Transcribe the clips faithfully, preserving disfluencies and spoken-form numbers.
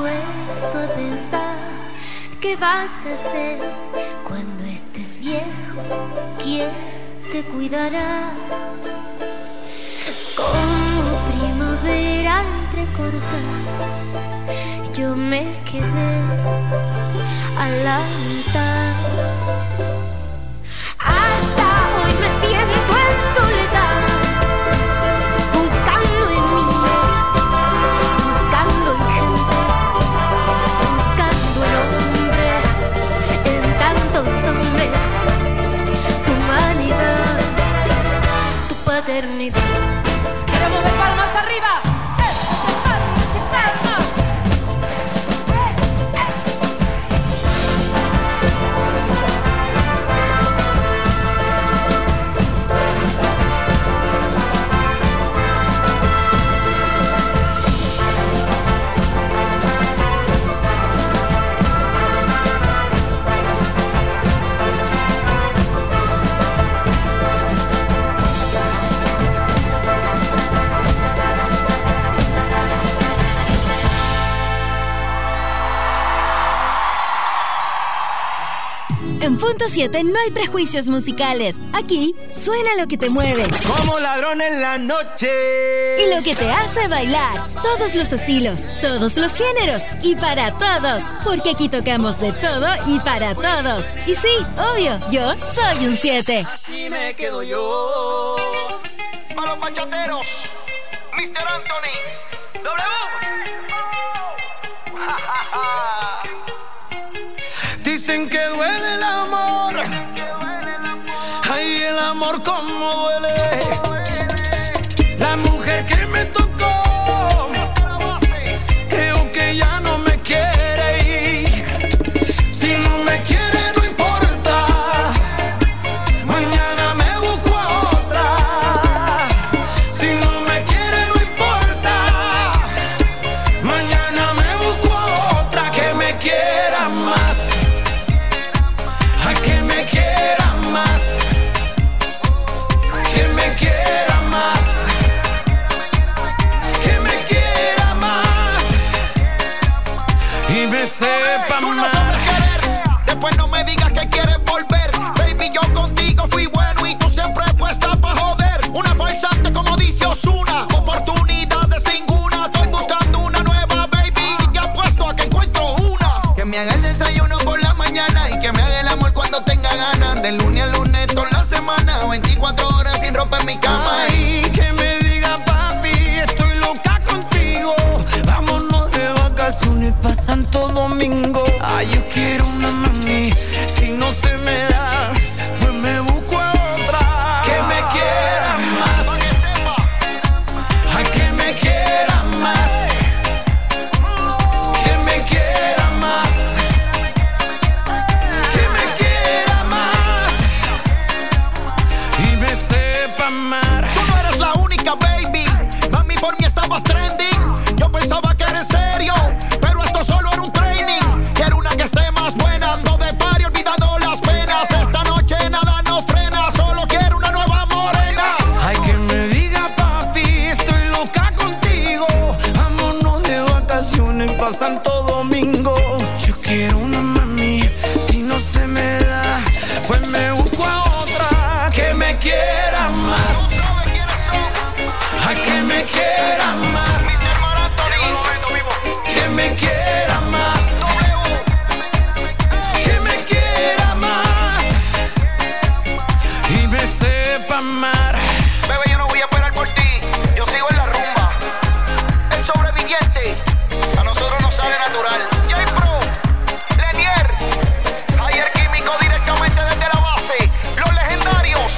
puesto a pensar qué vas a hacer cuando estés viejo, quién te cuidará. Como primavera entrecortada, yo me quedé a la mitad. Hasta hoy me siento en soledad, buscando en miles, buscando en gente, buscando en hombres, en tantos hombres, tu humanidad, tu paternidad. Quiero mover palmas arriba. Eso, palmas y palmas. En Punto siete no hay prejuicios musicales. Aquí suena lo que te mueve. Como ladrón en la noche. Y lo que te hace bailar. Todos los estilos, todos los géneros y para todos. Porque aquí tocamos de todo y para todos. Y sí, obvio, yo soy un siete. Así me quedo yo. A los bachateros, mister Anthony. W. Dicen que duele el amor. Ay, el amor como duele. La mujer que me tocó, creo que ya no me quiere ir. Si no me quiere no importa, mañana me busco a otra. Si no me quiere no importa, mañana me busco a otra que me quiera más. Que me quiera más, que me quiera más, que me quiera más y me sepa Tú no más. sabes querer, después no me digas que quieres volver. Baby, yo contigo fui bueno y tú siempre puesta pa' joder. Una falsante como dice Ozuna, oportunidades ninguna. Estoy buscando una nueva, baby, y ya puesto a que encuentro una. Que me haga el desayuno por la mañana y que me haga el amor cuando tenga ganas. De lunes a lunes toda la semana, veinticuatro horas sin ropa en mi cama. Ay, que me diga papi, estoy loca contigo. Vámonos de vacaciones pa' Santo Domingo. Ay, yo quiero una mami, si no se me da, pues me busco a otra. Que me quiera más, ay, que me quiera más, que me quiera más, que me quiera más y me sepa amar. Tú no eres la única, baby. Mami, por mí estabas trending. Yo pensaba que eres serio, pero esto solo era un training. Quiero una que esté más buena. Ando de party olvidando las penas. Esta noche nada nos frena. Solo quiero una nueva morena. Ay, que me diga papi, estoy loca contigo. Vámonos de vacaciones pa' Santo Domingo. Yo quiero una mami, si no se me da, pues me busco a otra. Que me quiera más, ay, que me quiera más, que me quiera más, que me quiera más y me sepa amar. Bebé, yo no voy a esperar por ti. Yo sigo en la rumba. El sobreviviente, a nosotros nos sale natural. J-Pro, Lenier, Javier Químico directamente desde la base. Los legendarios.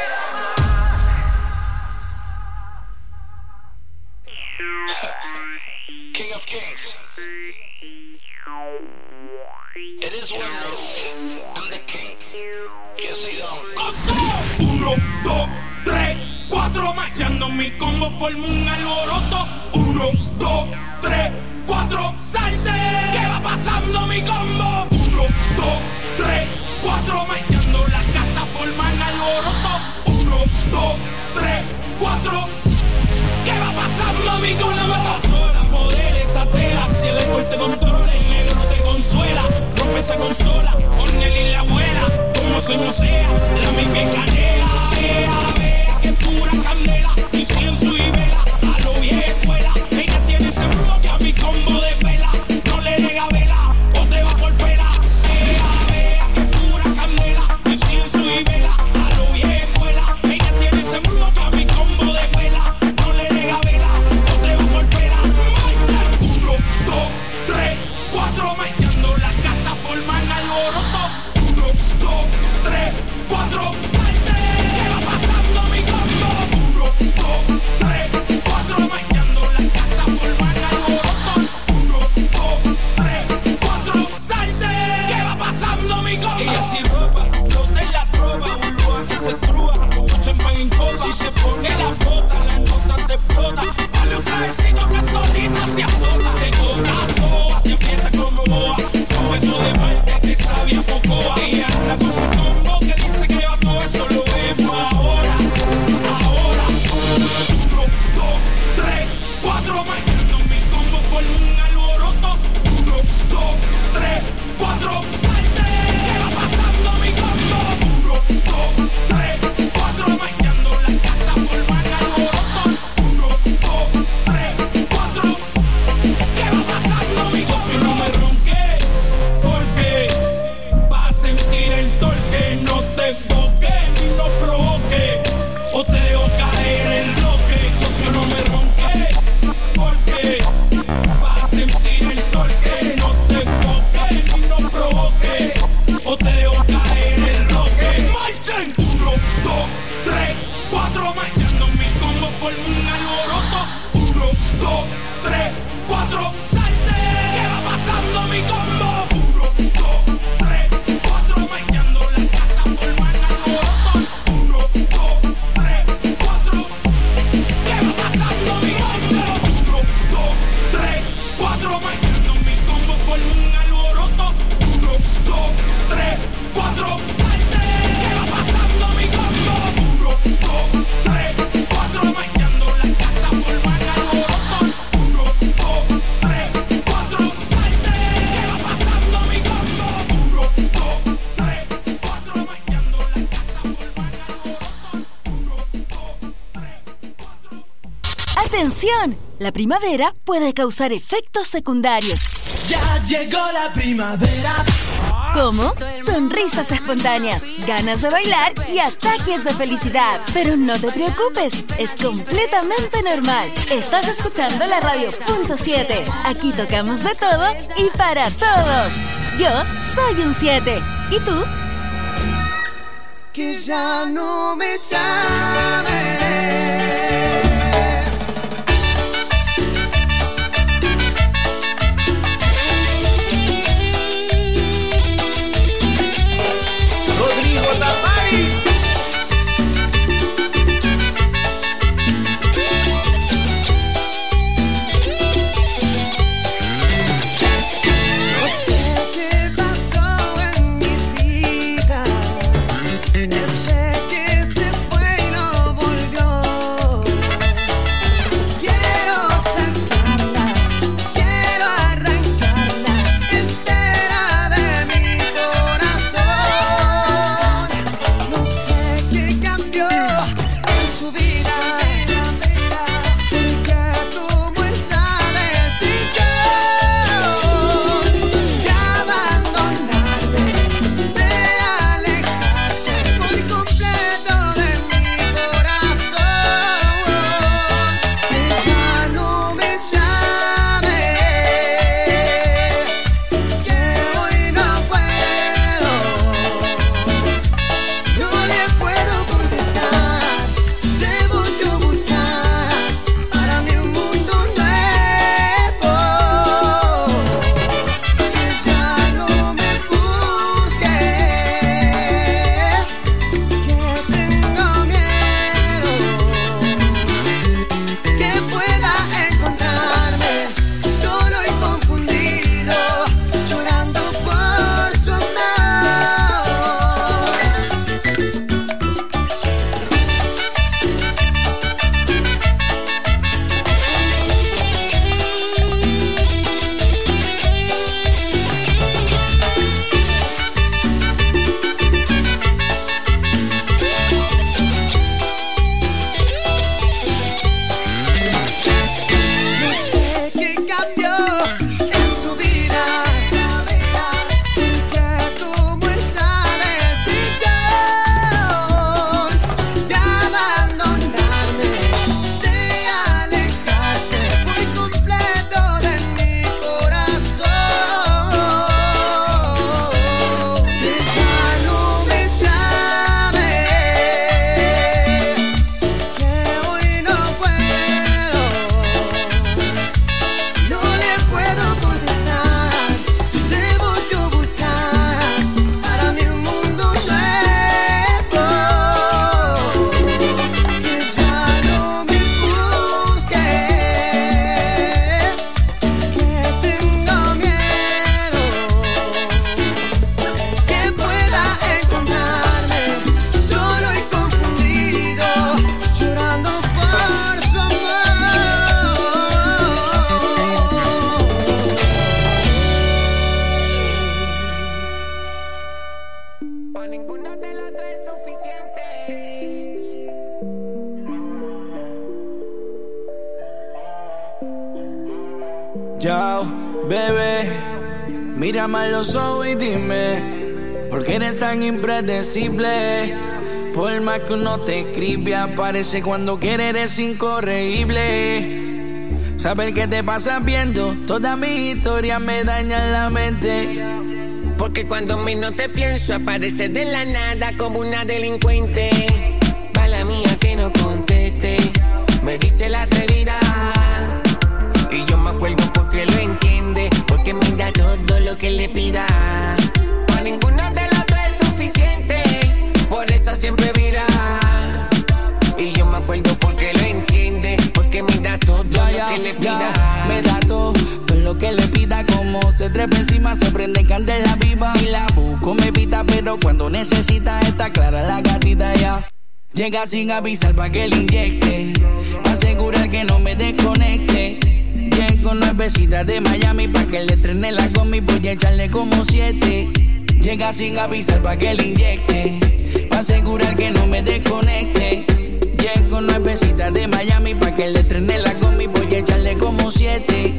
King of Kings. It is what it is. I'm the king. Yes, I don't. Uno, dos, tres, cuatro, marchando mi combo forma un alboroto. Uno, dos, tres, cuatro, salte. ¿Qué va pasando mi combo? Uno, dos, tres, cuatro, marchando las cartas forman alboroto. Uno, dos, tres, cuatro. ¿Qué va pasando mi con la mata sola? Poderes, atela, cielo, el corte con todo. se consola. Ornel y la abuela, como se no sea, la misma canela. Vea, vea, que pura candela, incienso y vela, a lo vieja escuela. Ella tiene ese bloque a mi combo de vela. No le nega vela, o te va por pela. Vea, vea, que pura candela, incienso y vela, a lo vieja escuela. Ella tiene ese bloque a mi combo de vela. No le nega vela, o te va por pela. Marcha, uno, dos, tres, cuatro, marchando las cartas forman alboroto. Uno, dos, tres, cuatro, salte. ¿Qué va pasando mi combo? Uno, dos, tres, cuatro, marchando las cartas forman alboroto. Uno, dos, tres, cuatro, salte. ¿Qué va pasando mi combo? Ella sin ropa, flota en la tropa, burbuja que se trúa, como champán en copa. Si se pone la bota, las notas te explotan. Dale un trajecito que solita se azota. Se toca toa, te aprieta como boa. Su beso de parte que sabía pocoa. Ella anda con un combo que dice que va todo eso lo vemos ahora. Ahora. Uno, dos, tres, cuatro, marchando mi combo forma un alboroto. Uno, dos, tres, cuatro, salte. ¿Qué va pasando mi combo? Uno, dos, tres, cuatro, marchando las cartas forman alboroto. Uno, dos, tres, cuatro. ¿Qué va pasando mi combo? Socio, no me ronque, porque vas a sentir el torque. No te enfoques ni no provoque, o te dejo caer el bloque. Socio, no me ronque, porque vas a sentir el torque. No te enfoques ni no provoque, o te dejo caer el bloque. Marchen, uno, dos, tres, cuatro, marchando mi combo forma un alboroto. Uno, dos, tres, cuatro, salte. ¿Qué va pasando mi combo? Uno, dos, tres, cuatro, marchando las cartas forman alboroto. Uno, dos, tres, cuatro. ¿Qué va pasando mi marcha? Uno, dos, tres, cuatro, marchando mi combo forma un alboroto. Uno, dos, tres, cuatro, salte. ¿Qué va pasando mi combo? Uno, dos, tres, cuatro, marchando las cartas forman alboroto. Uno, dos, tres, cuatro, salte. ¿Qué va pasando mi combo? Uno, dos, tres, cuatro, marchando las cartas forman alboroto. Uno, dos, tres, cuatro. ¡Atención! La primavera puede causar efectos secundarios. Ya llegó la primavera. Como sonrisas espontáneas, ganas de bailar y ataques de felicidad. Pero no te preocupes, es completamente normal. Estás escuchando la radio punto siete. Aquí tocamos de todo y para todos. Yo soy un siete. ¿Y tú? Que ya no me llames. Rodrigo Tapari. No sé qué pasó en mi vida. Sé que se fue y no volvió. Mírame a los ojos y dime, ¿por qué eres tan impredecible? Por más que uno te escribe, aparece cuando quiere, eres incorregible. Saber qué te pasa viendo, todas mis historias me dañan la mente. Porque cuando menos te pienso, apareces de la nada como una delincuente. Mala mía que no conteste, me dice la atrevida. Y yo me acuerdo porque lo entiende, porque me da todo lo que le pida. Pa' ninguno de los dos es suficiente, por eso siempre vira. Y yo me acuerdo porque lo entiende, porque me da todo ya, lo ya, que le pida. Ya, me da todo, todo lo que le pida. Como se trepa encima, se prende candela viva. Si la busco me pita, pero cuando necesita está clara la gatita ya. Llega sin avisar pa' que le inyecte, pa' asegurar que no me desconecte. Llego nuevecita de Miami pa' que le estrene la combi, voy a echarle como siete. Llega sin avisar pa' que le inyecte, pa' asegurar que no me desconecte. Llego nuevecita de Miami pa' que le estrene la combi, voy a echarle como siete.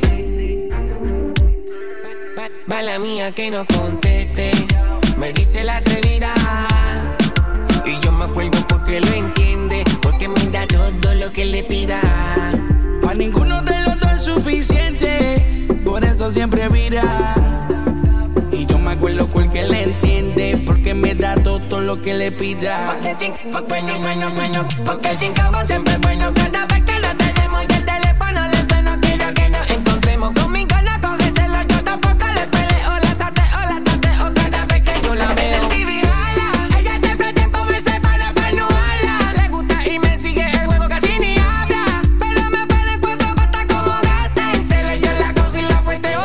Mala mía que no conteste, me dice la atrevida. Y yo me acuerdo porque lo entiende, porque me da todo lo que le pida. Pa' ninguno de los dos es suficiente, por eso siempre vira. Y yo me acuerdo porque le entiende, porque me da todo lo que le pida. Porque sin, porque bueno, bueno, bueno, porque sin cabo siempre es bueno. Cada vez que lo tenemos y el teléfono le suena, quiero que nos encontremos. Conmigo no coge celo, yo tampoco le peleo. La sateo, la tateo cada vez que yo la veo. El T V jala, ella siempre tiempo me separa pa' no hablar. Le gusta y me sigue el juego casi ni habla, pero me pone en cuatro patas como gata. En celo yo la cojo y la fueteo.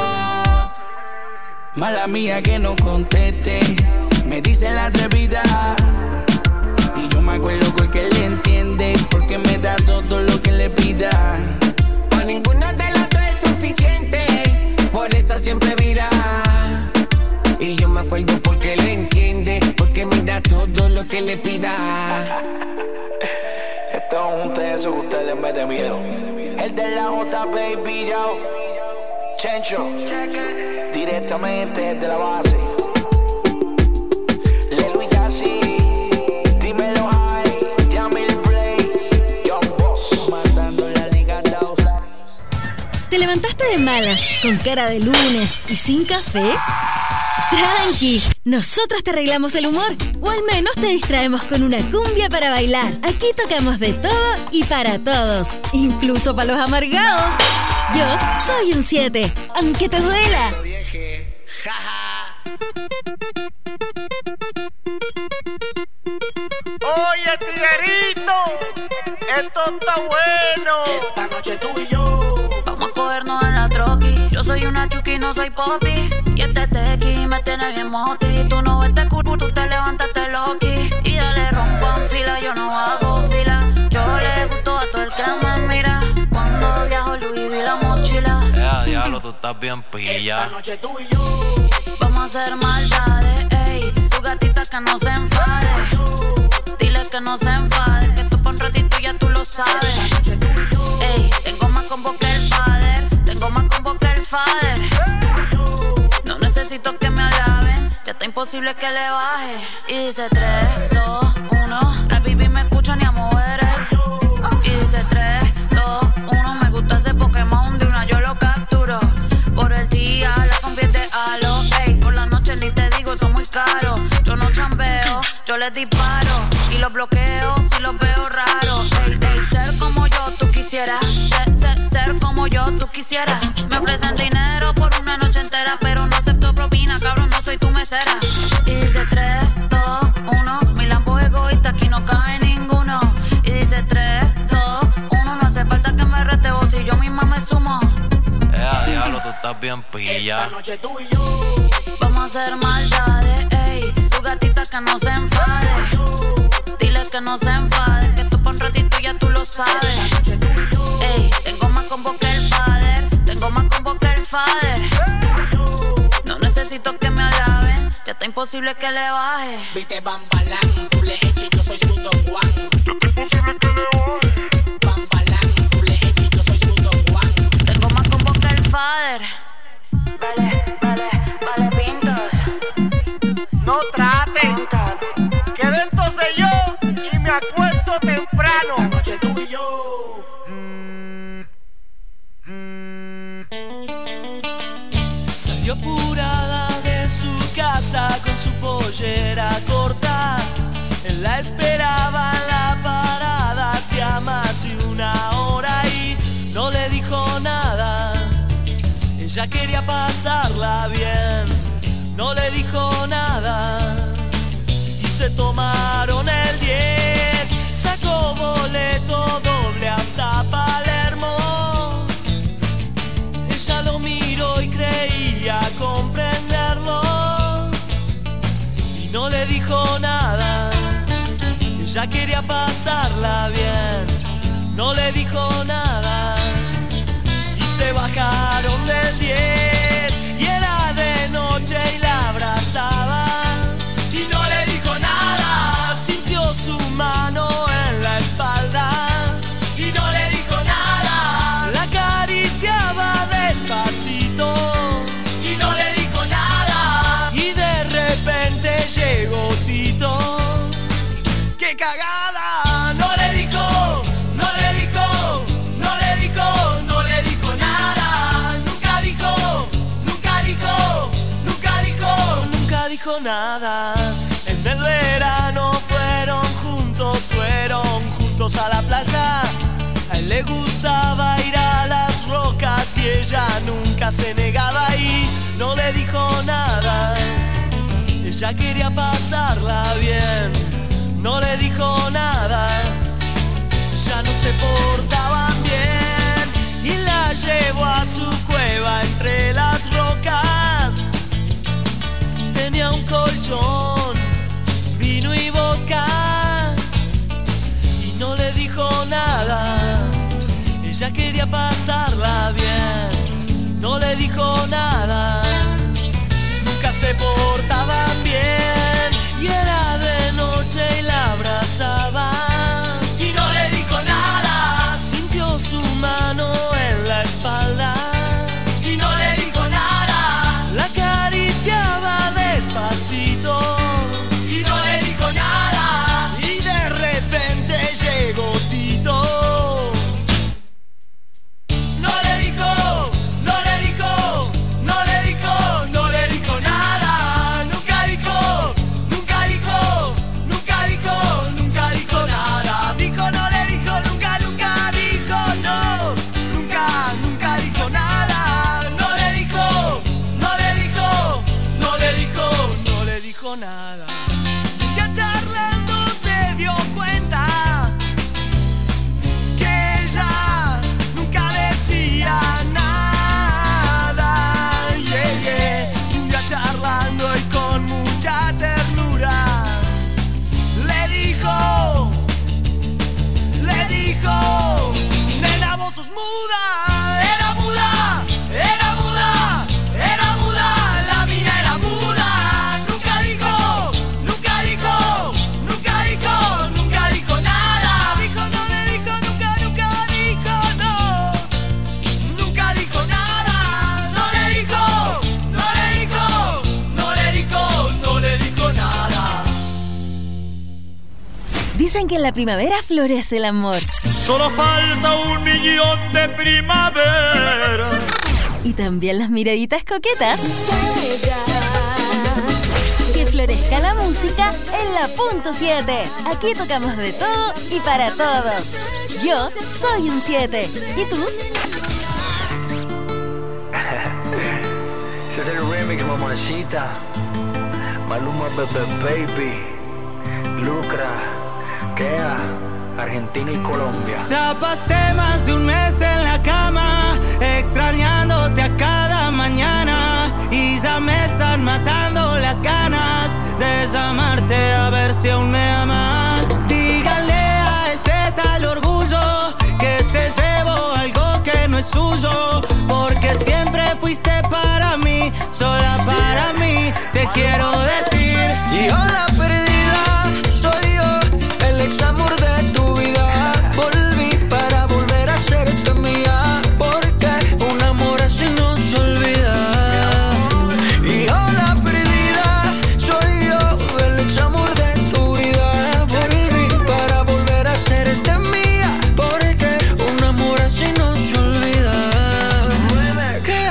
Mala mía que no conteste, me dice la atrevida. Y yo me acuerdo porque le entiende, porque me da todo lo que le pida. Pa' ninguno de los dos es suficiente, por eso siempre vira. Y yo me acuerdo porque lo entiende, porque me da todo lo que le pida. Estamos juntos en eso que usted les mete miedo. El de la J, baby, yo. Chencho, directamente desde la base. Lelo y Yassi, dímelo high, Yamil Blaze, Young Boss, matando la liga dos. ¿Te levantaste de malas, con cara de lunes y sin café? Tranqui, nosotros te arreglamos el humor, o al menos te distraemos con una cumbia para bailar. Aquí tocamos de todo y para todos, incluso para los amargados. Yo soy un siete, aunque te duela. Oye, tiguerito, esto está bueno. Esta noche tú y yo vamos a cogernos en la troqui. Yo soy una chuki, no soy popi. Y este tequi me tiene bien moti. Tú no ves este culo, tú te levantaste loqui. Y dale rompan fila, yo no hago fila. Yo le gusto a todo el que me mira. Cuando viajo Louis vi la mochila. Eh, diablo, tú estás bien pilla. esta noche tú y yo Vamos a hacer maldades, ey. Tu gatita que no se enfade. Dile que no se enfade, que tú pa' un ratito ya tú lo sabes. Ey, tengo más combo que el father. Tengo más combo que el father. No necesito que me alaben, ya está imposible que le baje. Y dice tres, dos, uno. La baby me escucha ni a mover el. Y dice tres, dos, uno. Me gusta ese Pokémon, de una yo lo capturo. Por el día la convierte a lo. Ey, por la noche ni te digo, son muy caros. Yo no chambeo, yo les disparo. Y los bloqueo si los veo raros. Ey, ey, ser como yo tú quisieras. Ser, ser, ser como yo tú quisieras. Me ofrecen dinero por una noche entera, pero no acepto propina, cabrón, no soy tu mesera. Y dice tres, dos, uno. Mi Lambo es egoísta, aquí no cabe ninguno. Y dice tres, dos, uno. No hace falta que me reteo si yo misma me sumo. Eh, diablo, tú estás bien pilla. esta noche tú y yo Vamos a hacer maldades, ey. Tu gatita que no se enfade. Dile que no se enfade, que tú pa' un ratito ya tú lo sabes. Ey, tengo más combo que el father. Tengo más combo que el father. No necesito que me alaben, ya está imposible que le baje. viste Bambalán, tú le eches, yo soy su Don Juan. Ya está imposible que le baje. Bambalán, tú le eches, yo soy su Don Juan. Tengo más combo que el father. Vale, vale, vale. enamorada de su casa con su pollera corta. Él la esperaba en la parada hacía más de una hora y no le dijo nada. Ella quería pasarla bien, no le dijo nada. Y se tomaron el diez, sacó boleto doble hasta Palermo. Ella lo miró y creía comprenderlo y no le dijo nada. Ella quería pasarla bien, no le dijo nada. Y se bajaron del diez y era de noche y la abrazaba y no le dijo nada. Sintió su mano en la espalda y no le dijo nada. La acariciaba despacito y no le dijo nada. Y de repente llegó Tito. ¡Qué cagada! No le dijo, no le dijo, no le dijo, no le dijo nada. Nunca dijo, nunca dijo, nunca dijo, nunca dijo nada. En el verano fueron juntos, fueron juntos a la playa. A él le gustaba ir a las rocas y ella nunca se negaba y no le dijo nada. Ella quería pasarla bien, no le dijo nada. Ya no se portaban bien y la llevó a su cueva entre las rocas. Tenía un colchón, vino y vodka y no le dijo nada. Ella quería pasarla bien, no le dijo nada. Nunca se portaban bien y era de noche y la abrazaba y no le dijo nada. Sintió su mano en la espalda y no le dijo nada. La acariciaba despacito y no le dijo nada. Y de repente llegó Tito. No le dijo, no le dijo, no le dijo, no le dijo nada. Nunca dijo, nunca dijo, nunca dijo, nunca dijo nada. Dijo, no le dijo, nunca, nunca dijo, no. Nunca, nunca dijo nada. No le dijo, no le dijo, no le dijo, no le dijo nada. Ya charlando se dio cuenta que ella nunca decía nada. Yeah, yeah. Un día charlando y con mucha ternura le dijo, le dijo, nena, vos sos muda. Era muda, era muda, era muda. La mina era muda. Nunca dijo, nunca dijo, nunca dijo, nunca dijo nada. Dijo, no le dijo, nunca, nunca dijo, no. Nunca dijo nada. No le dijo, no le dijo, no le dijo, no le dijo nada. Dicen que en la primavera florece el amor. Solo falta un millón de primavera. Y también las miraditas coquetas. Que florezca la música en la punto siete. Aquí tocamos de todo y para todos. Yo soy un siete. ¿Y tú? Ese es el remix, mamacita. Maluma, Bebe Baby, Lucra, Kea, Argentina y Colombia. Ya pasé más de un mes en la cama, extrañándote a cada mañana. Y ya me están matando las ganas de desamarte, a ver si aún me amas. Dígale a ese tal orgullo que se llevó algo que no es suyo, porque siempre fuiste para mí, sola para mí. Te quiero decir, y hola perdida, soy yo, el ex amor de tu vida. Volví para volver a serte mía, porque un amor así no se olvida. Y hola perdida, soy yo, el ex amor de tu vida. Volví para volver a serte mía, porque un amor así no se olvida. Que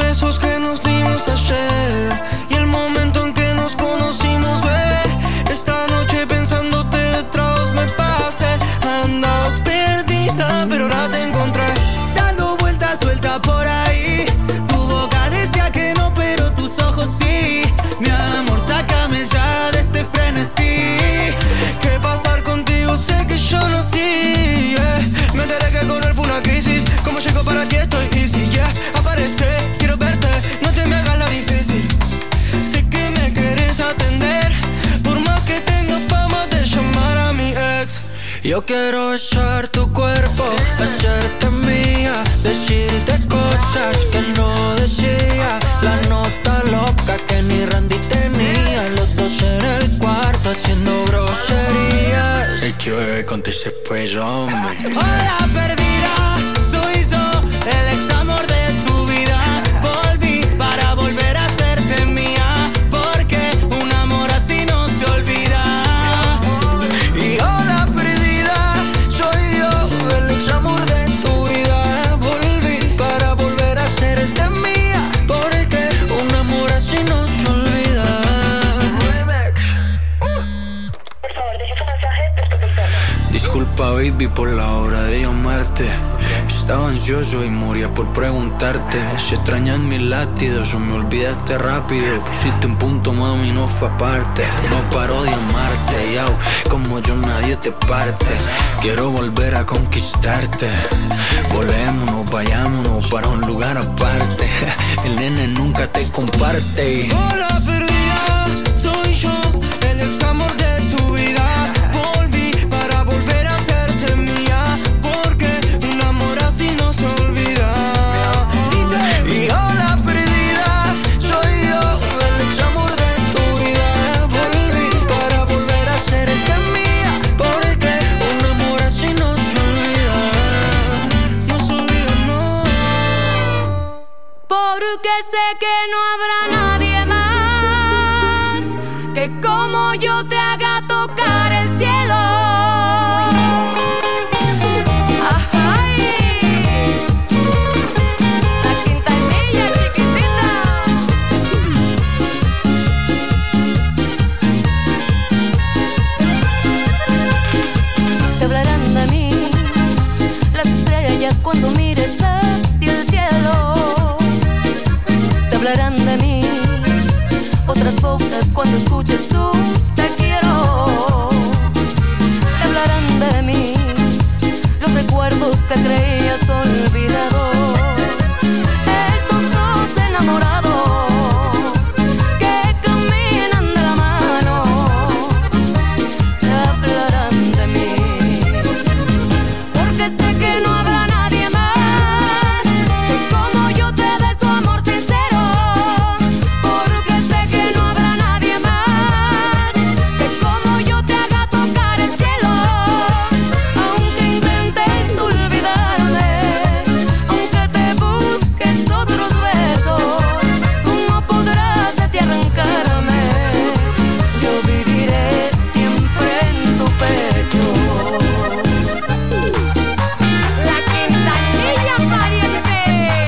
besos que nos dimos ayer y el momento en que nos conocimos, bebé. Esta noche pensándote detrás me pasé. Andabas perdida, pero ahora te encontré. Dando vueltas suelta por ahí. Tu boca decía que no, pero tus ojos sí. Mi amor, sácame ya de este frenesí. Que pasar contigo sé que yo no sí, yeah. Me enteré que correr fue una crisis. Como llego para ti estoy easy, yeah. Aparece, quiero verte, no te me hagas la difícil. Sé que me quieres atender, por más que tengas fama de llamar a mi ex. Yo quiero besar tu cuerpo, hacerte mía, decirte cosas que no decía. La nota loca que ni Randy tenía. Los dos en el cuarto haciendo groserías. Es que bebé, conteste pues, hombre. Hola perdida, soy yo, el ex amor de tu vida. Volví para volver a hacerte mía, porque un amor así no se olvida. Y hola perdida, soy yo, el ex amor de tu vida. Volví para volver a hacerte mía, porque un amor así no se olvida. Disculpa baby por la hora de llamarte. Estaba ansioso y moría por preguntarte si extrañas mis latidos o me olvidaste rápido. Pusiste un punto, mami, no fue aparte. No paro de amarte, yao, como yo nadie te parte. Quiero volver a conquistarte. Volémonos, vayámonos para un lugar aparte. El nene nunca te comparte. Hola perdida, soy yo, el ex amor de tu vida. Volví para volver a hacerte mía, porque un amor así no se olvida. Y hola perdida, soy yo, el ex amor de tu vida. Volví para volver a hacerte mía, porque un amor así no se olvida. No se olvida, no. Porque sé que no habrá nadie más que como yo te haga tocar el cielo. Te hablarán de mí las estrellas cuando mires hacia el cielo. Te hablarán de mí otras bocas cuando escuches su te quiero. Te hablarán de mí los recuerdos que creías olvidados. Esos dos enamorados que caminan de la mano. Te hablarán de mí, porque sé que no habrá nadie más que como yo te dé su amor sincero. Porque sé que no habrá nadie más que como yo te haga tocar el cielo. Aunque intentes olvidarme, aunque te busques otros besos, tú no podrás de ti arrancarme. Yo viviré siempre en tu pecho. La Quintanilla pariente.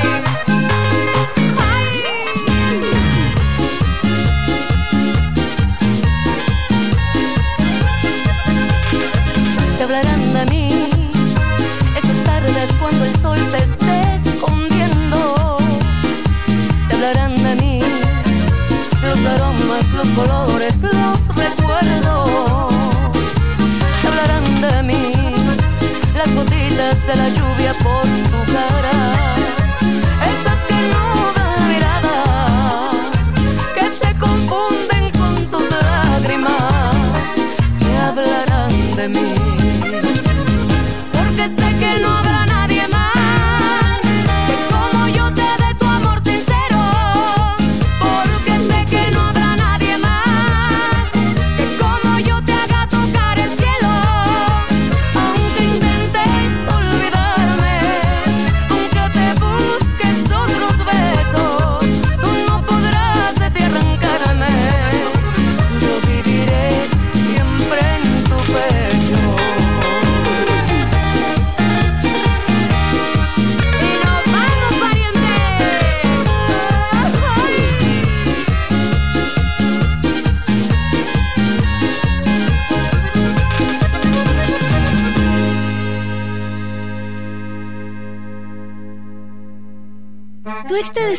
Te hablarán de mí esas tardes cuando el sol se esté escondiendo. Te hablarán de mí los aromas, los colores, los recuerdos. Te hablarán de mí las gotitas de la lluvia por tu cara. Esas que no dan mirada, que se confunden con tus lágrimas. Te hablarán de mí, porque sé que no habrá nadie más que como yo te dé su amor sincero. Porque sé que no habrá nadie más que como yo te haga tocar el cielo. Aunque intentes olvidar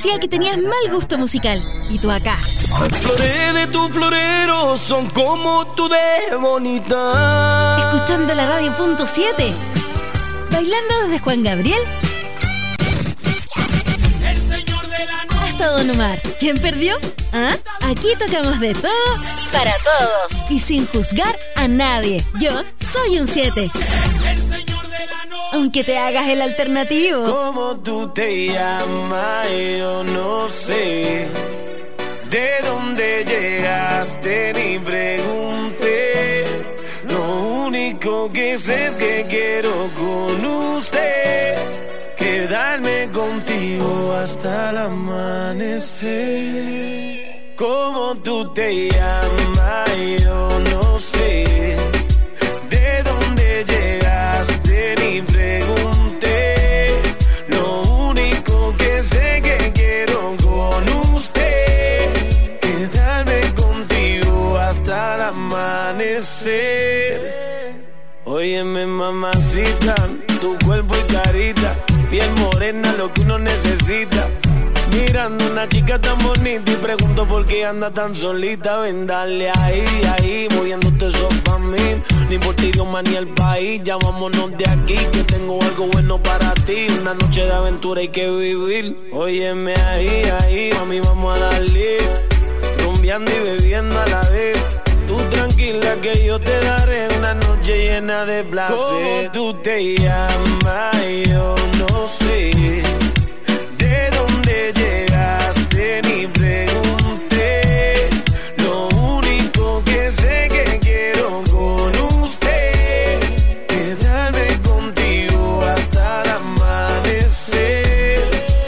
decía que tenías mal gusto musical. Y tú acá. Las flores de tu florero son como tú de bonita. Escuchando la radio punto siete. Bailando desde Juan Gabriel El señor de la noche. hasta Don Omar. ¿Quién perdió? ¿Ah? Aquí tocamos de todo para todos y sin juzgar a nadie. Yo soy un siete. El señor de la noche. Aunque te hagas el alternativo. ¿Cómo tú te llamas? Yo no sé. ¿De dónde llegaste? Ni pregunté. Lo único que sé es que quiero con usted quedarme contigo hasta el amanecer. ¿Cómo tú te llamas? Yo no sé. ¿De dónde llegaste? Ni pregunté. Lo único que sé que quiero con usted quedarme contigo hasta el amanecer. Óyeme, mamacita, tu cuerpo y carita, piel morena, lo que uno necesita. Mirando una chica tan bonita y pregunto por qué anda tan solita. Ven, dale ahí, ahí, moviéndote eso pa' mí. Ni por ti, Dios, ni el país. Ya vámonos de aquí, que tengo algo bueno para ti. Una noche de aventura hay que vivir. Óyeme ahí, ahí, mami, vamos a darle. Rumbeando y bebiendo a la vez. Tú tranquila que yo te daré una noche llena de placer. ¿Cómo tú te llamas? Yo no sé. ¿De dónde llegaste? Ni pregunté. Lo único que sé que quiero con usted quedarme contigo hasta el amanecer.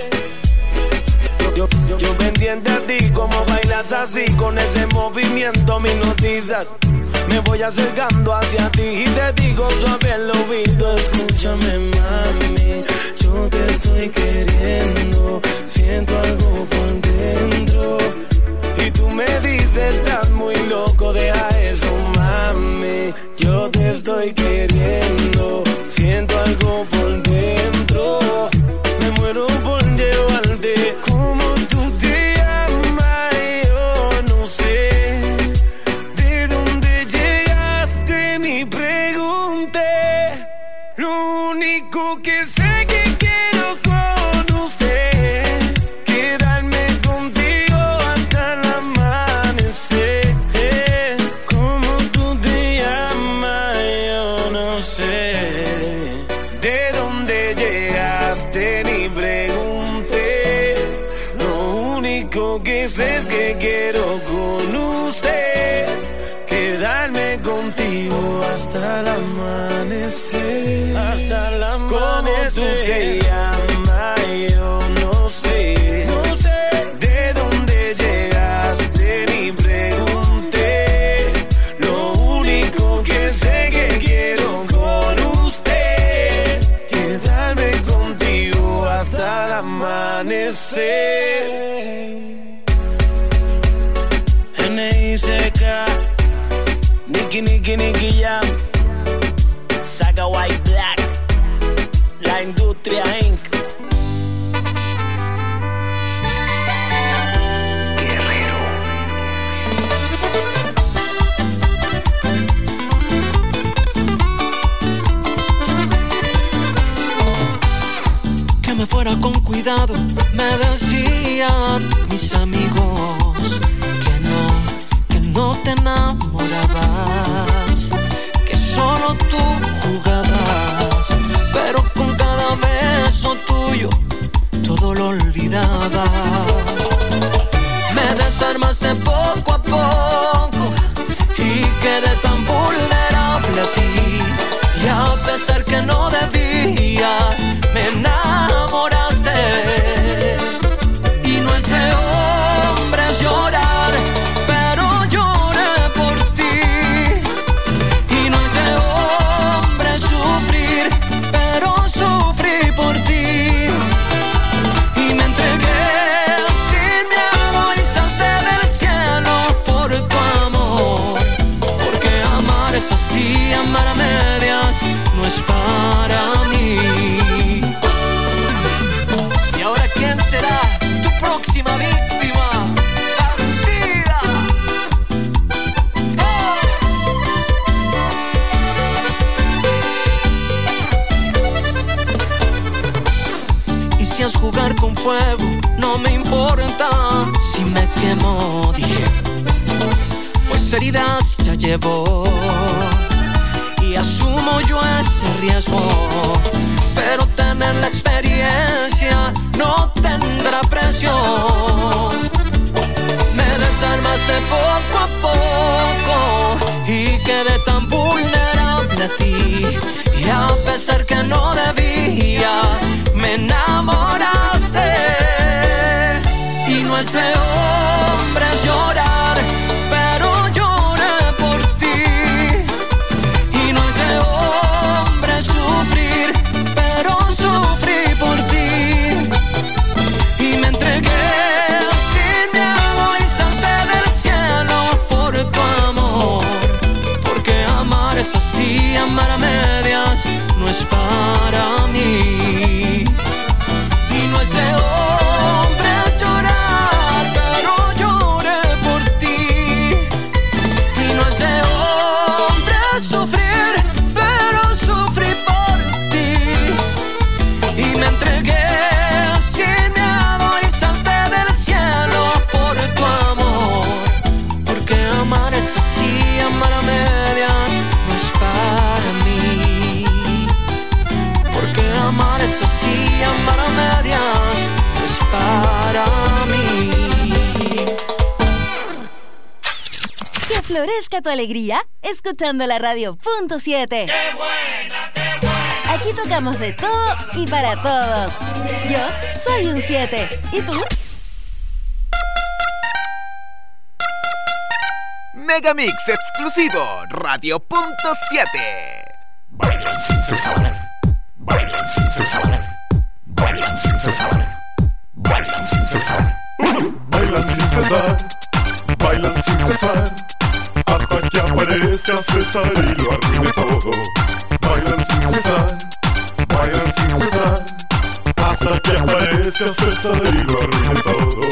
Yo, yo, yo pendiente a ti, como bailas así, con ese movimiento me hipnotizas. Me voy acercando hacia ti y te digo suave al oído. Escúchame, mami, yo te estoy queriendo. Siento algo por dentro y tú me dices, estás muy loco, deja eso, mami. Yo te estoy queriendo. Siento algo por dentro. Me muero por llevarte. Como tú te llamas, yo no sé. ¿De dónde llegaste? Ni pregunté. Lo único que sé que quiero con usted quedarme contigo hasta el amanecer. Como tú te llamas, yo no sé. ¿De dónde llegaste? Ni pregunté. Lo único que sé es que quiero con usted quedarme contigo hasta el amanecer. Hasta el amanecer. ¿Cómo tú te llamas? Yo no sé. No sé. ¿De dónde llegaste? Ni pregunté. Lo único que sé que quiero con usted quedarme contigo hasta el amanecer. N I C K, Nicky, Nicky, Nicky Jam, Saga White Black, La Industria incorporated. Que me fuera con cuidado, me decían mis amigos que no, que no te enamorabas, que solo tú jugabas, pero con cada beso tuyo todo lo olvidaba. Me desarmaste poco a poco y quedé tan vulnerable a ti, y a pesar que no debía, me enamoraste. Y no es de hombres llorar, pero lloré por ti. Y no es de hombres sufrir, pero sufrí por ti. Y me entregué sin miedo y salté del cielo por tu amor. Porque amar es así, amar a medias no es para mí. fuego, no me importa si me quemo, dije, pues heridas ya llevo y asumo yo ese riesgo, pero tener la experiencia no tendrá precio. Me desarmaste poco a poco y quedé tan vulnerable a ti, y a pesar que no debía, me enamoraste. Y no es de hombres llorar, pero lloré por ti. Y no es de hombres sufrir, pero sufrí por ti. Y me entregué sin miedo y salté del cielo por tu amor, porque amar es así, amar a medias no es para mí. Y no es de hombres llorar, pero lloré por ti. Y no es de hombres sufrir, pero sufrí por ti. Y me entregué sin miedo y salté del cielo por tu amor, porque amar es así, amar a medias no es para mí. Porque amar es así, amar a medias no es para mí. Que florezca tu alegría escuchando la radio punto siete. ¡Qué buena, qué buena! Aquí tocamos de todo y para todos. Yo soy un siete. ¿Y tú? Megamix exclusivo, radio punto siete. Bailan sin cesar, bailan sin cesar, bailan sin cesar, bailan sin cesar. Bailan sin cesar, bailan sin cesar, hasta que aparezca César y lo arruine todo. Bailan sin cesar, bailan sin cesar, hasta que aparezca César y lo arruine todo.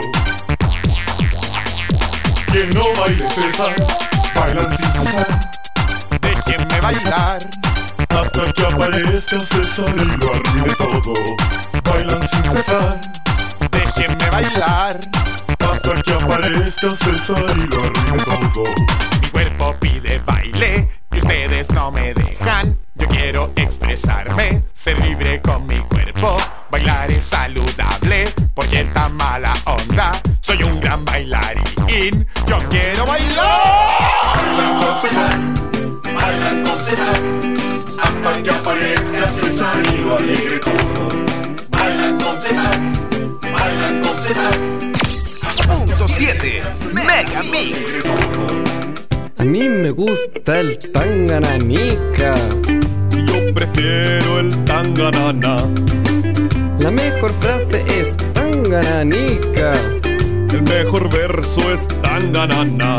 Quien no baile César, bailan sin cesar, déjenme bailar hasta que aparezca César y lo arruine todo. Bailan sin cesar, déjenme bailar hasta que aparezca César y lo arruine todo. Mi cuerpo pide baile y ustedes no me dejan. Yo quiero expresarme, ser libre con mi cuerpo. Bailar es saludable porque está mala onda. Soy un gran bailarín, yo quiero bailar. Bailan con César, bailan con César, hasta que aparezca César y lo alegre todo. Bailan con César, bailan con César. Punto siete, Megamix. A mí me gusta el tangananica. Yo prefiero el tanganana. La mejor frase es tangananica. El mejor verso es tanganana.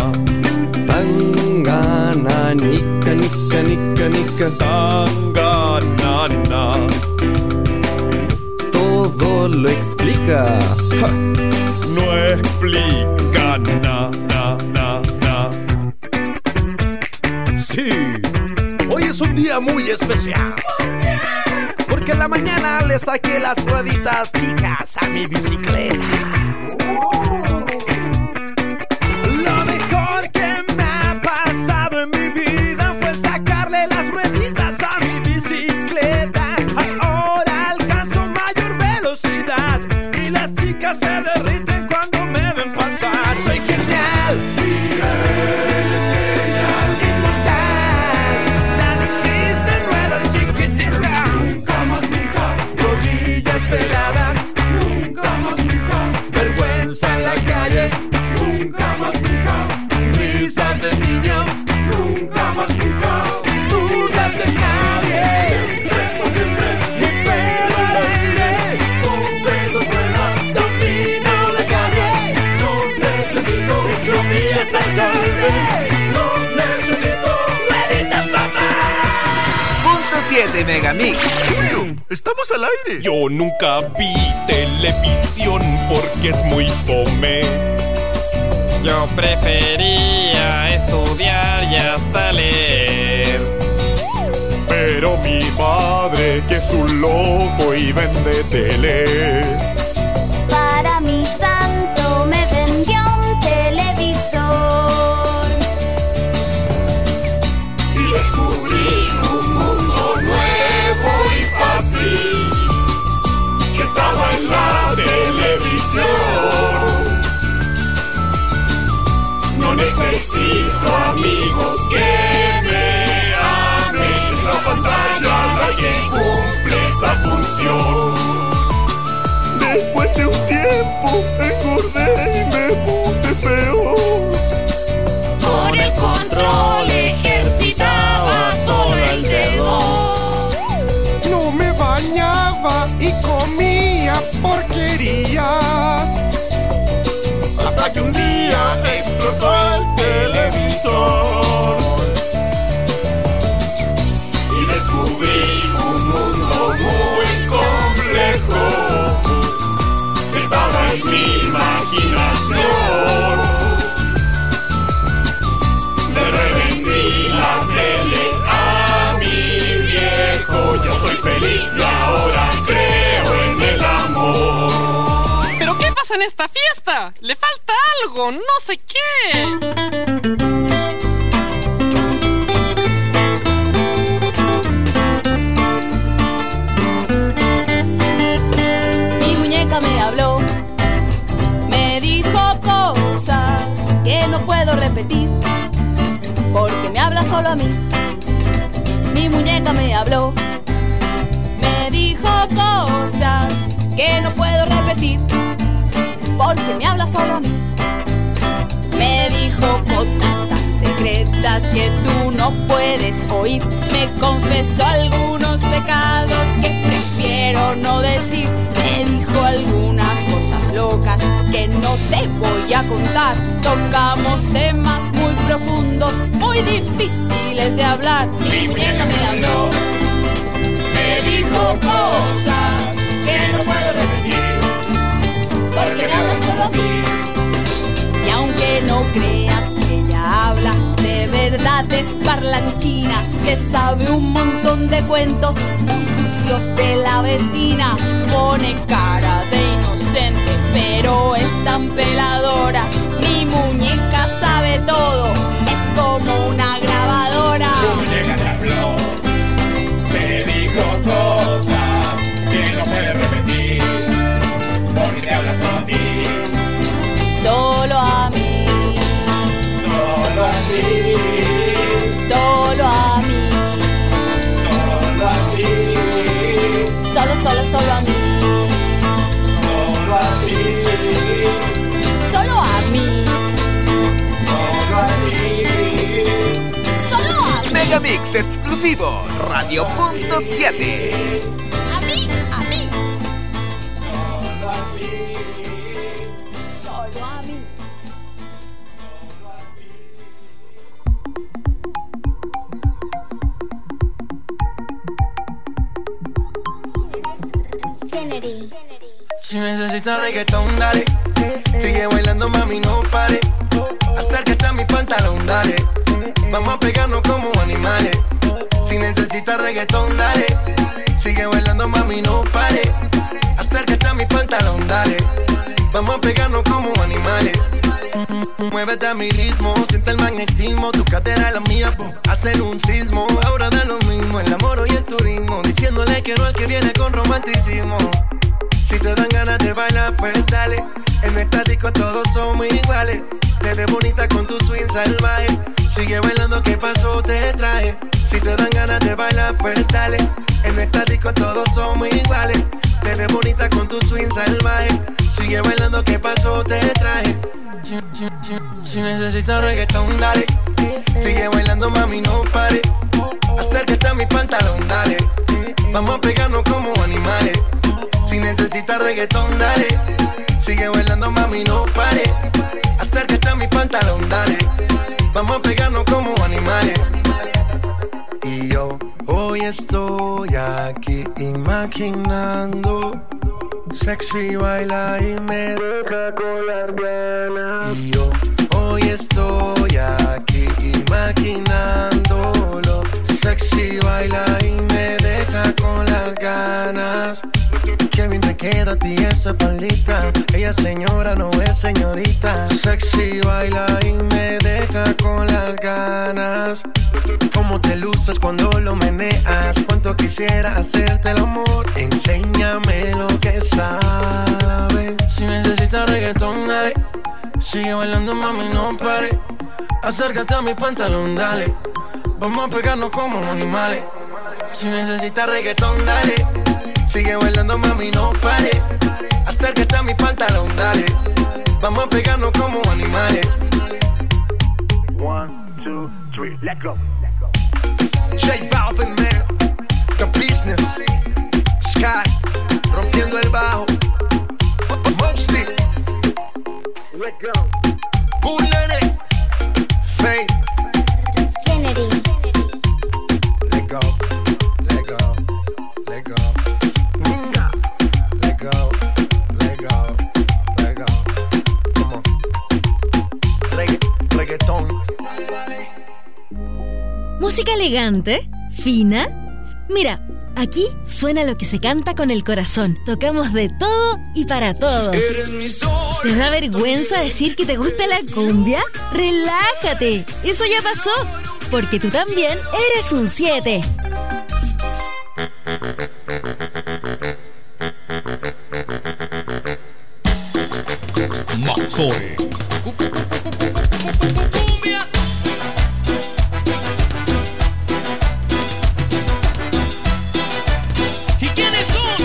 Tangananica, nica, nica, nica. Tanganana. Todo lo explica. Ja. No explica na, na, na, na. Sí, hoy es un día muy especial, porque en la mañana le saqué las rueditas chicas a mi bicicleta. Lo mejor que me ha pasado en mi vida fue sacarle las rueditas a mi bicicleta. Ahora alcanzo mayor velocidad y las chicas se derriten cuando me ven pasar. Soy genial. siete Megamix. Julio, estamos al aire. Yo nunca vi televisión porque es muy fome. Yo prefería estudiar y hasta leer. Pero mi padre, que es un loco y vende teles, hasta que un día explotó el televisor y descubrí un mundo muy complejo que estaba en mi imaginación. Le revendí la tele a mi viejo. Yo soy feliz y ahora creo en el amor. ¿Pero qué pasa en esta fiesta? Le falta algo, no sé qué. Mi muñeca me habló, me dijo cosas que no puedo repetir, porque me habla solo a mí. Mi muñeca me habló, me dijo cosas que no puedo repetir, porque me habla solo a mí. Me dijo cosas tan secretas que tú no puedes oír. Me confesó algunos pecados que prefiero no decir. Me dijo algunas cosas locas que no te voy a contar. Tocamos temas muy profundos, muy difíciles de hablar. Mi muñeca me habló, me dijo cosas que no puedo repetir, porque me hablas solo a mí. Y aunque no creas que ella habla, de verdad es parlanchina. Se sabe un montón de cuentos muy sucios de la vecina. Pone cara de inocente, pero es tan peladora. Mi muñeca sabe todo, es como una grabadora. Tu muñeca te habló, te dijo cosas que no puedes repetir, porque te habla solo a ti. Solo a mí, solo a ti, solo a mí, solo a ti, solo, solo, solo a mí, solo a ti, solo a mí, solo a ti, solo a mí. Megamix exclusivo, Radio Punto siete. A mí, a mí, solo a ti. solo a mí. Si necesitas reggaetón, dale. Sigue bailando, mami, no pare. Acércate a mi pantalón, dale. Vamos a pegarnos como animales. Si necesitas reggaetón, dale. Sigue bailando, mami, no pare. Acércate a mi pantalón, dale. Vamos a pegarnos como animales. Muévete a mi ritmo, siente el magnetismo. Tu cadera la mía, po, hacen un sismo. Ahora da lo mismo, el amor y el turismo. Diciéndole que no al que viene con romanticismo. Si te dan ganas de bailar, pues dale. En el estático todos somos iguales. Te ves bonita con tu swing salvaje. Sigue bailando, ¿qué pasó? Te traje. Si te dan ganas de bailar, pues dale. En el estático todos somos iguales. Te ves bonita con tu swing salvaje. Sigue bailando, ¿qué pasó? Te traje. Si, si, si, si necesitas reggaetón, dale. Sigue bailando, mami, no pare. Acércate a mi pantalón, dale. Vamos a pegarnos como animales. Si necesitas reggaetón, dale. Sigue bailando, mami, no pare. Acércate a mi pantalón, dale. Vamos a pegarnos como animales. Y yo hoy estoy aquí imaginando. Sexy baila y me deja con las ganas. Y yo hoy estoy aquí imaginándolo. Sexy baila y me deja con las ganas. Qué bien te queda a ti esa faldita. Ella señora, no es señorita. Sexy baila y me deja con las ganas. Cómo te luces cuando lo meneas. Cuánto quisiera hacerte el amor. Enséñame lo que sabes. Si necesitas reggaetón, dale. Sigue bailando, mami, no pare. Acércate a mi pantalón, dale. Vamos a pegarnos como animales. Si necesitas reggaetón, dale. Sigue bailando, mami, no pare. Acércate a mi pantalón, dale. Vamos a pegarnos como animales. One, two, three, let's go. J Balvin, man. The business. Sky. Rompiendo el bajo. Mosty. Let go. Who nene? Faith. Infinity. Let go. Let go. Let go. Let go. Let go. Let go. Come on. Regga reggaetón. ¿Música elegante? ¿Fina? Mira, aquí suena lo que se canta con el corazón. Tocamos de todo y para todos. ¿Te da vergüenza decir que te gusta la cumbia? ¡Relájate! Eso ya pasó, porque tú también eres un siete. Maxore. ¿Y quiénes son?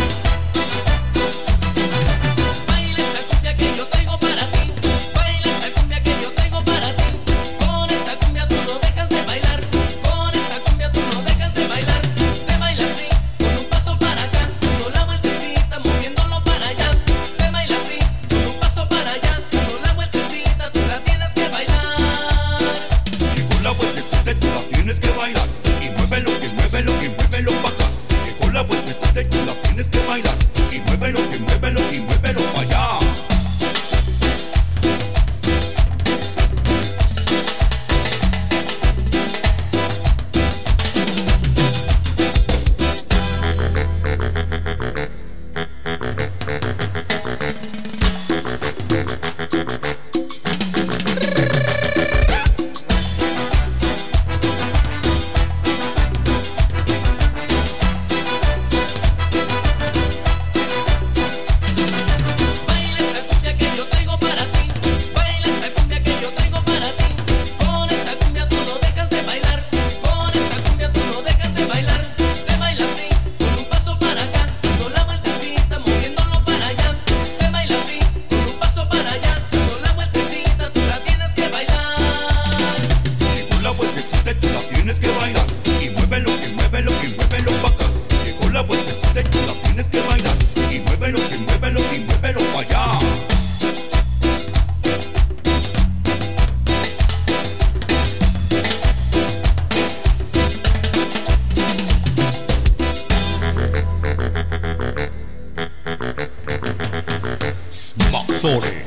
Baila esta cumbia que yo traigo para ti. Baila esta cumbia que yo traigo para ti. Con esta cumbia tú no dejas de bailar. Con esta cumbia tú no dejas de bailar. Se baila así, con un paso para acá, con la vueltecita moviéndolo para allá. Se baila así, con un paso para allá, con la vueltecita tú la tienes que bailar. Y con la vueltecita tú la tienes que bailar. Y muévelo, y muévelo, y muévelo pa' acá. Y con la vueltecita tú la tienes que bailar. Y muévelo, y muévelo, y muévelo pa' allá. Baila esta cumbia que yo traigo para ti. Baila esta cumbia que yo traigo para ti. Con esta cumbia tú no dejas de bailar. Con esta cumbia tú no dejas de bailar. Se baila así, con un paso para acá, con la vueltecita moviéndolo para allá. Se baila así, con un paso para allá, con la vueltecita tú la tienes que bailar. Y con la vueltecita tú la tienes que bailar. Y muévelo, y muévelo, y muévelo pa' acá. Y con la vueltecita tú la tienes que bailar. Y muévelo, y muévelo, y muévelo pa' allá. Maxore.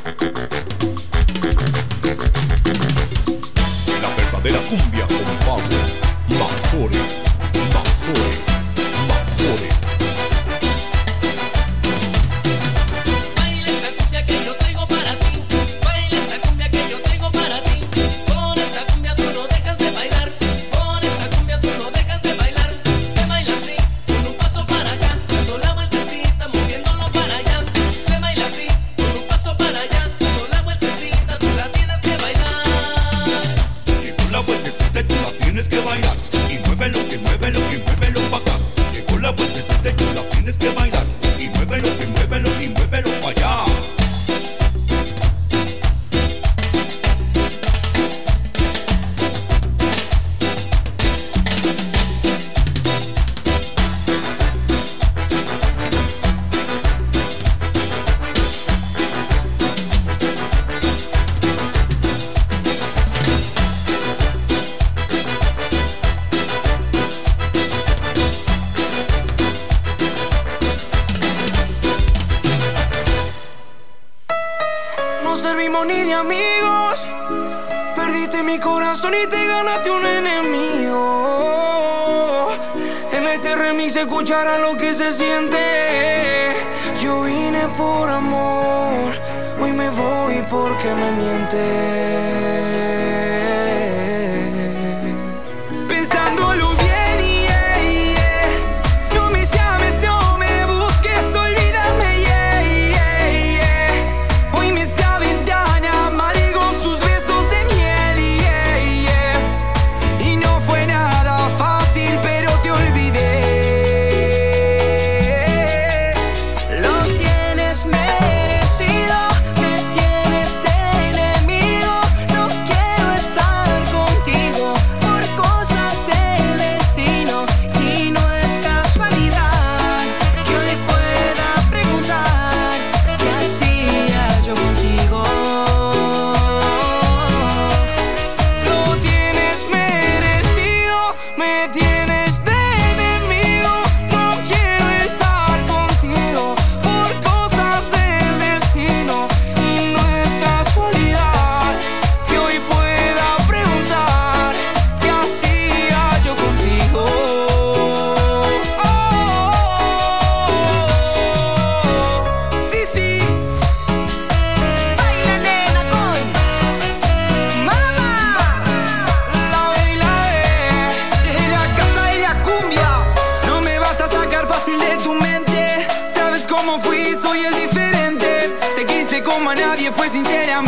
La verdadera cumbia con Pablo. Maxore. Maxore. Maxore. Baila esta cumbia que yo traigo para ti. Baila esta cumbia que yo traigo para ti. Con esta cumbia tú no dejas de bailar. Con esta cumbia tú no dejas de bailar. Se baila así, con un paso para acá, con la vueltecita moviéndolo para allá. Se baila así, con un paso para allá, con la vueltecita tú la tienes que bailar. Y con la vueltecita tú la tienes que bailar. Y muévelo, y muévelo, y muévelo pa' acá. Y con la vueltecita tú la tienes que bailar. Y muévelo, y muévelo, y muévelo pa' allá. No servimos ni de amigos. Perdiste mi corazón y te ganaste un enemigo. En este remix se escuchará lo que se siente. Yo vine por amor, hoy me voy porque me mientes. Pensándolo bien, yeah, yeah. No me llames, no me busques, olvídame, yeah, yeah, yeah. Hoy me saben tan amargos tus besos de miel, yeah, yeah. Y no fue nada fácil, pero te olvidé. Lo tienes merecido, me tienes de enemigo. No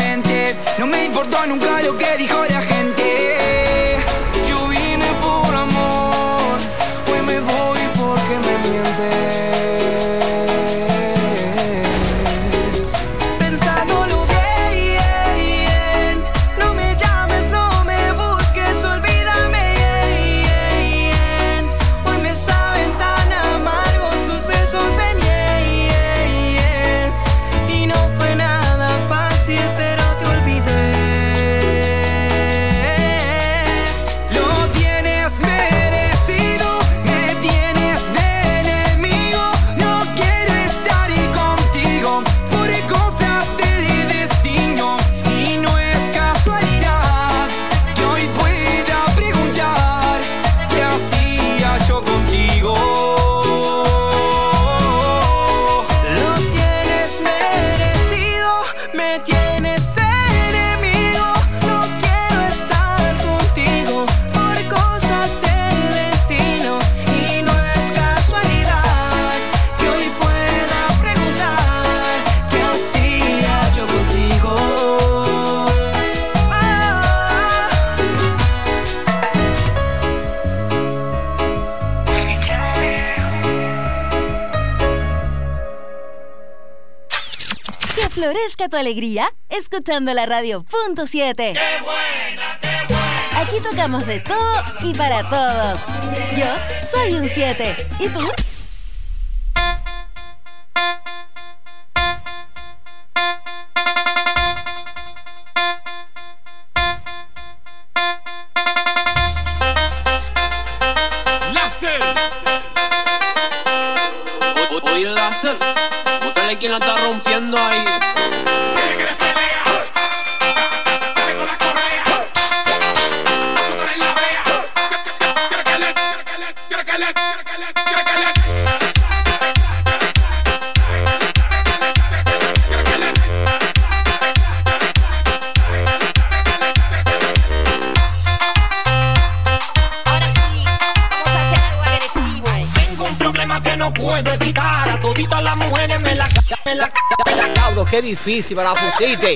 mente. No me importó nunca lo que dijo la gente. Yo vine por amor, hoy me voy porque me mientes. Pensándolo bien, no me llames, no me busques, olvídame. Hoy me saben tan amargos tus besos de miel. Y no fue nada fácil, pero te olvidé. Lo tienes merecido, me tienes de enemigo. No quiero estar ahí contigo por cosas del destino. Y no es casualidad que hoy pueda preguntar qué hacía yo contigo. Lo tienes merecido, me tienes de enemigo. No quiero estar contigo por cosas del destino. Y no es casualidad que hoy pueda preguntar qué hacía yo contigo. Que florezca tu alegría escuchando la radio punto siete. ¡Qué buena, qué buena! Aquí tocamos de todo y para todos. Yo soy un siete. ¿Y tú? Láser. O- o- Oye, Láser, mostrarle quién la está rompiendo ahí. Tengo un problema que no puedo evitar. A toditas las mujeres me la me la me la Cabro, qué difícil para la pusiste.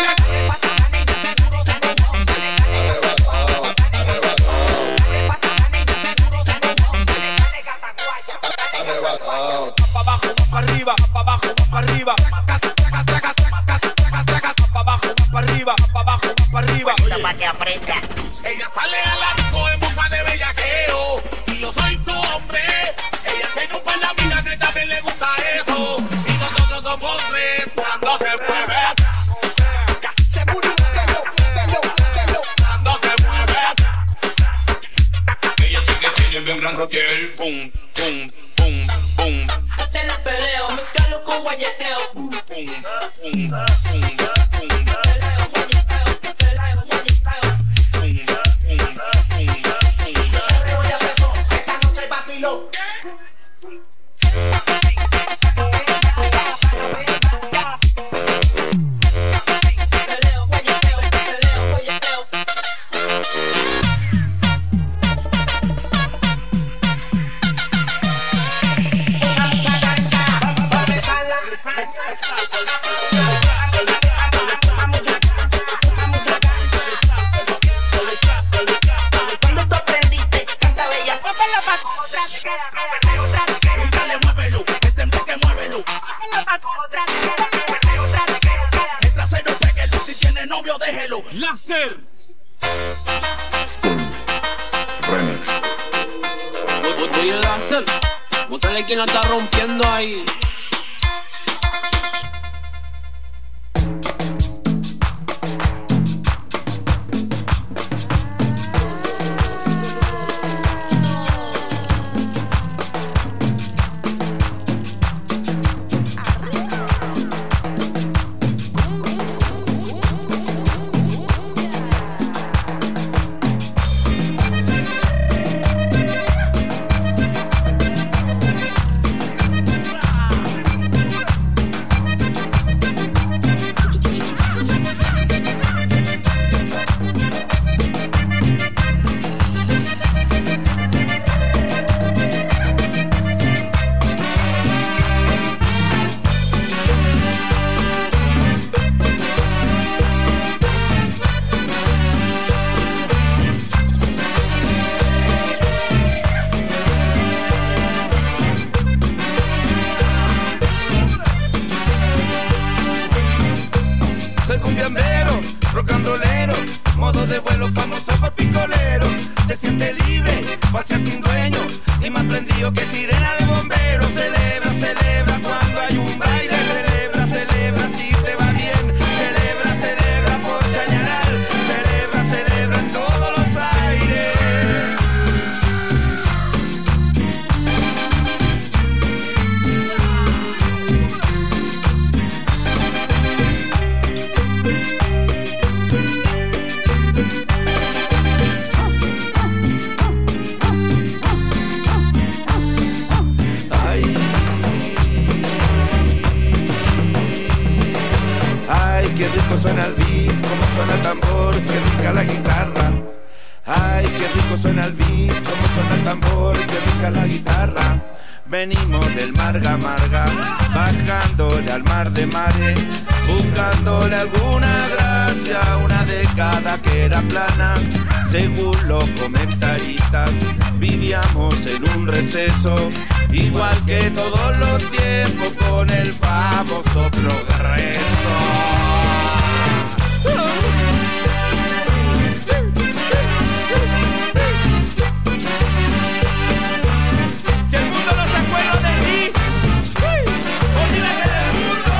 pa' abajo, pa' arriba, pa' abajo, pa' arriba. Pa' abajo, pa' arriba, pa' abajo, pa' arriba. Para que aprenda. Ella sale a la disco en busca de bellaqueo y yo soy su hombre. Ella se ocupa en la vida que también le gusta eso. Y nosotros somos tres cuando se mueve. Se mueve, pelo, pelo, pelo. Cuando se mueve. Ella sí que tiene bien gran rocker. Pum, pum, pum, pum. Te la peleo, me calo con guayeteo. Pum, pum, pum, pum. Cuando tú aprendiste, canta bella, papá la pa' otra vez. Dale, muévelo, este empeque, muévelo. El trasero, péguelo, si tiene novio, déjelo. Láser. Remix. O- o- Oye, Láser, mostrarle quién la está rompiendo ahí. modo de vuelo famoso por picolero. Se siente libre, pasea sin dueño y más prendido que sirena de bomberos. Celebra, celebra cuando hay un baile. Celebra, celebra si te va bien. Celebra, celebra por Chañaral. Celebra, celebra en todos los aires. Qué rico suena el beat, como suena el tambor, qué rica la guitarra. Ay, qué rico suena el beat, como suena el tambor, qué rica la guitarra. Venimos del Marga Marga, bajándole al mar de mares, buscándole alguna gracia, una década que era plana. Según los comentaristas, vivíamos en un receso, igual que todos los tiempos, con el famoso progreso. Si el mundo no se acuerda de mí, olvídate del mundo,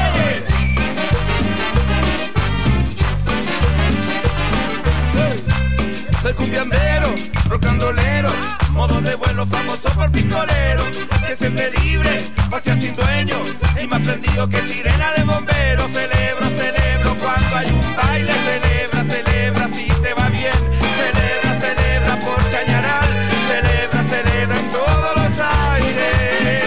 oye. Soy cumbiambero, rock and rollero, modo de vuelo famoso por picolero. Se siente libre, pasea sin dueño y más prendido que sirena de bomberos. Celebro, celebro cuando hay un baile. Celebra, celebra si te va bien. Celebra, celebra por Chañaral. Celebra, celebra en todos los aires.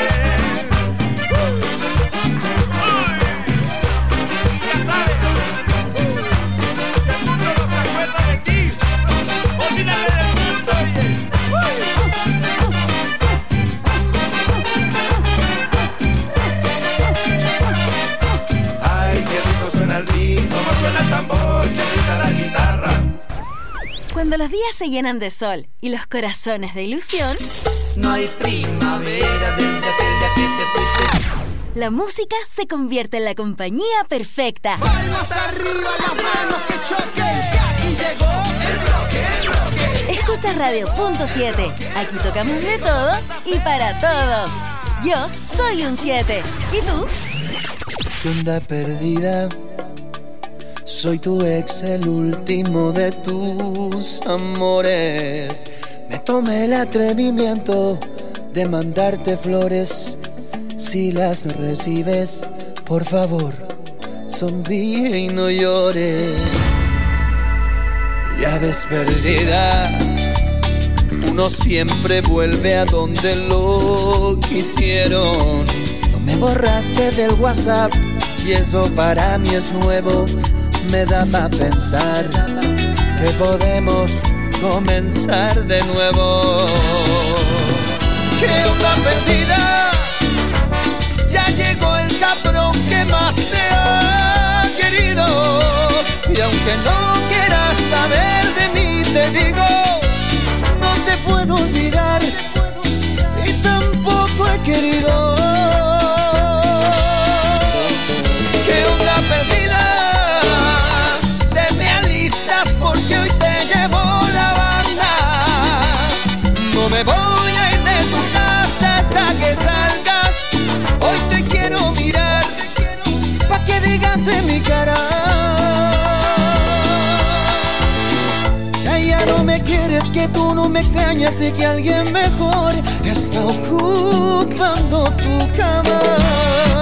Uy, ya sabes, si el mundo no se acuerda de ti, olvídate del mundo, oye. Como suena el tambor, que grita la guitarra. Cuando los días se llenan de sol y los corazones de ilusión, no hay primavera desde aquel día que te fuiste. La música se convierte en la compañía perfecta. Palmas arriba, las manos que choquen, que aquí llegó el bloque, el bloque. Escucha Radio Punto siete. Aquí tocamos de todo y para todos. Yo soy un siete. ¿Y tú? ¿Qué onda perdida? Soy tu ex, el último de tus amores. Me tomé el atrevimiento de mandarte flores. Si las recibes, por favor, sonríe y no llores. Ya ves perdida, uno siempre vuelve a donde lo quisieron. No me borraste del WhatsApp y eso para mí es nuevo. Me da pa' pensar que podemos comenzar de nuevo. ¿Qué onda perdida? Ya llegó el cabrón que más te ha querido. Y aunque no quieras saber de mí, te digo, no te puedo olvidar y tampoco he querido. ¿Qué onda perdida? Porque hoy te llevo la banda. No me voy a ir de tu casa hasta que salgas. Hoy te quiero mirar, pa' que digas en mi cara que ya no me quieres, que tú no me extrañas y que alguien mejor está ocupando tu cama.